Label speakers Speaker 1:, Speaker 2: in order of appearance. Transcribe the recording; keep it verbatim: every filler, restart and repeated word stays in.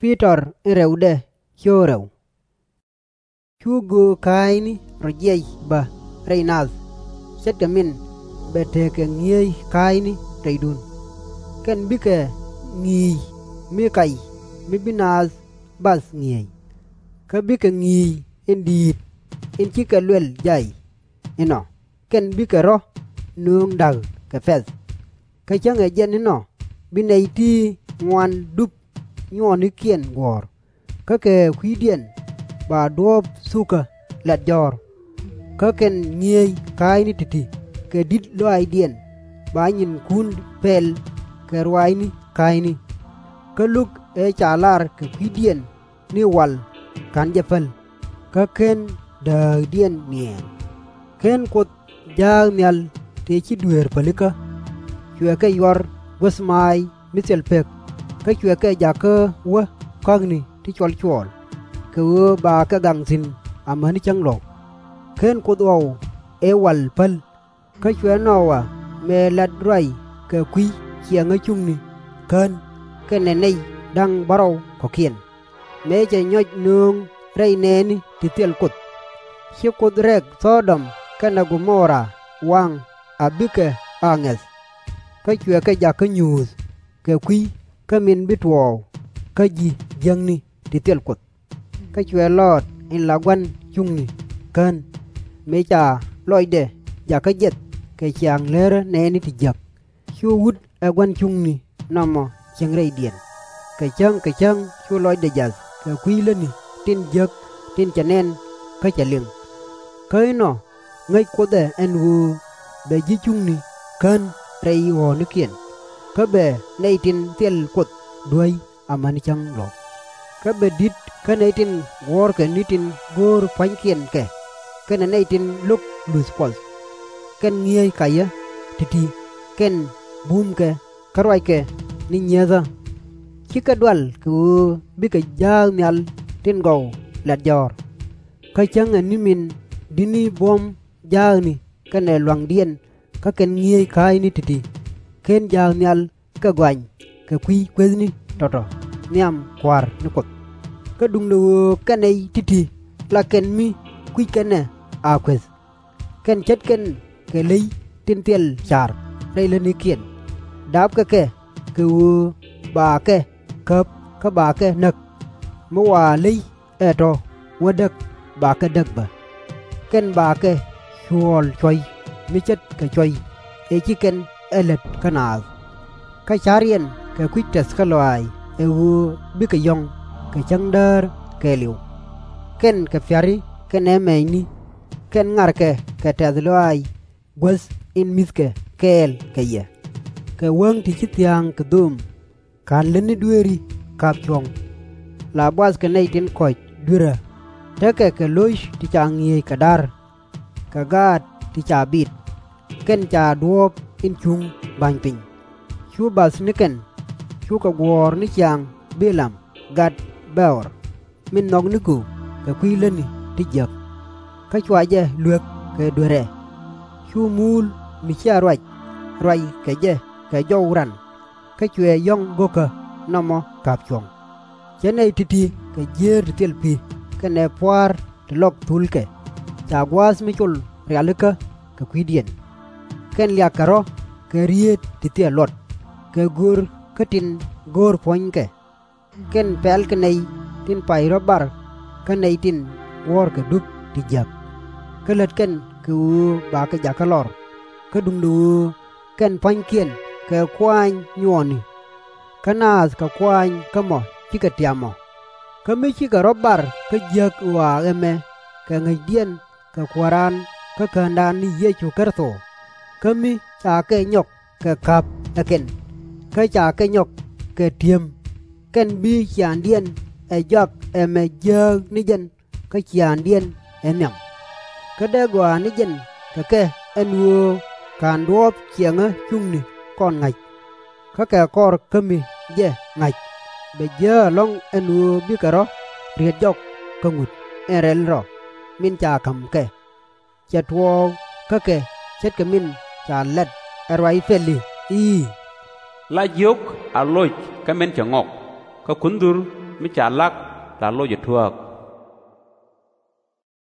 Speaker 1: Peter ireude choreu. Chugu kaini rojei ba Reinaz. Chet gamin beteke ngiei kaini reidun. Ken bike ngi mi kai mi binaz bas ngiei. Ka bike ngi indit in chika luel jai. Ino ken bike ro nung dag ka fez. Ka chang e jen ino binaiti ngwan dup nyoni kien gor. Ka ke khuyidien ba dop suka lat jor. Ka ken ngiei kaini titi ke dit lo ai dien ba nyin kun pel ke ruaini kaini. Ka luk e chalar ke khuyidien ni wal kan jafal. Ka ken da dien nien. Ken kot jang nyal te chi duer palika. Chue ke yor gosmai misel pek. Ka chue ke jaka wa kagni ti chol chol. Ke wo ba ka gang sin amani chang lo. Ken kot wow e wal pal. Ka chue no wa me lat rai ke kui chiang a chung ni. Ken ke ne nei dang barau ko kien. Me che nyoj nung rai ne ni ti tel kot. Chi kot rek Sodom kana Gomora wang abike anges. Ka chue ke jaka news ke kui ka min bitwo ka ji jang ni ti tel kot. Ka chue lot in lagwan chung ni. Ken me cha loide jaka jet ke chiang lere ne ni ti jak. Chu wut agwan chung ni namo chiang rei dien. Ke chang ke chang chu loide jas ke kui le ni tin jak tin chanen ka chaling. Ka no ngai ko de en wu be ji chung ni. Ken rei wo ni kien. Ka be nei tin tel kot duai amani chang lo. Ka be dit ka nei tin gor ke ni tin gor phanh kien ke. Ka nei tin luk lus pol. Ken ngiei kaya titi ken bum ke karwai ke ni nyeza. Chika dwal ku bi ka jang nyal tin go lat jor. Ka chang ni min dini bom jang ni ka ne luang dien ka ken ngiei kai ni titi. Ken jang nyal ka gwany ka kui kwez ni toto niam kwar ni kot. Ka dung no ka nei titi la ken mi kui kene a kwez. Ken chet ken ke lei tin tel char rei le ni kien. Dap ka ke ku ba ke kap ka ba ke nak mo wa lei eto wadak ba ke dak ba. Ken ba ke chuol choi mi chet ka choi e chi ken elet kanal. Ka charien ke kwites ka loai e wu bi ka yong ke changdar ke liu. Ken ke fiari ken e me ni ken ngar ke ke te loai gwas in miske kel ke ye. Ke wang ti chitiang ke dum kan leni dueri kap chong. La bwas ke nei tin koch dura. Teke ke loish ti chang ye kadar. Ka gat ti cha bit. Ken cha duop in chung bany ping. Chu bas niken. Chu ka gwor ni chang bilam gat beor. Min nog niku ke kui leni ti jak. Ka chwa je luek ke dure. Chu mul mi cha rwaj. Rwaj ke je ke jow ran. Ka chwe yong goka namo kap chong. Chenei titi ke jer til pi. Ke ne puar te lok tul ke. Cha gwas mi chul realika ke kui dien. Ken lia karo ke riet titi lot. Ke gur ke tin gor poin ke. Ken pel ke nei tin pai robar. Ke nei tin wor ke dup ti jak. Ke let ken ke u ba ke jaka lor. Ke dung du ken poin kien ke kwany nyoni. Kanas ka kwany kamo chika tiamo. Ke mi chika robar ke jak wa eme. Ke ngai dien ke kwaran ke kandan ni yechu kerto. Ke mi cha ke nyok ke kap eken. Ke cha ke nyok ke tiem. Ken bi chian dien e jak eme jag ni jen ke chian dien e miam. Ke de gwa ni jen ke ke enwo kan duop chiang chung ni kon ngai. Ka ke kor ke mi je ngai. Be je long enwo bi karo riet jok ke ngut erel ro. Min cha kam ke. Chet wo ke ke chet ke min cha let erwai feli i.
Speaker 2: La yok a loj ka men cha ngok. Ka kundur mi cha lak la lo je thuak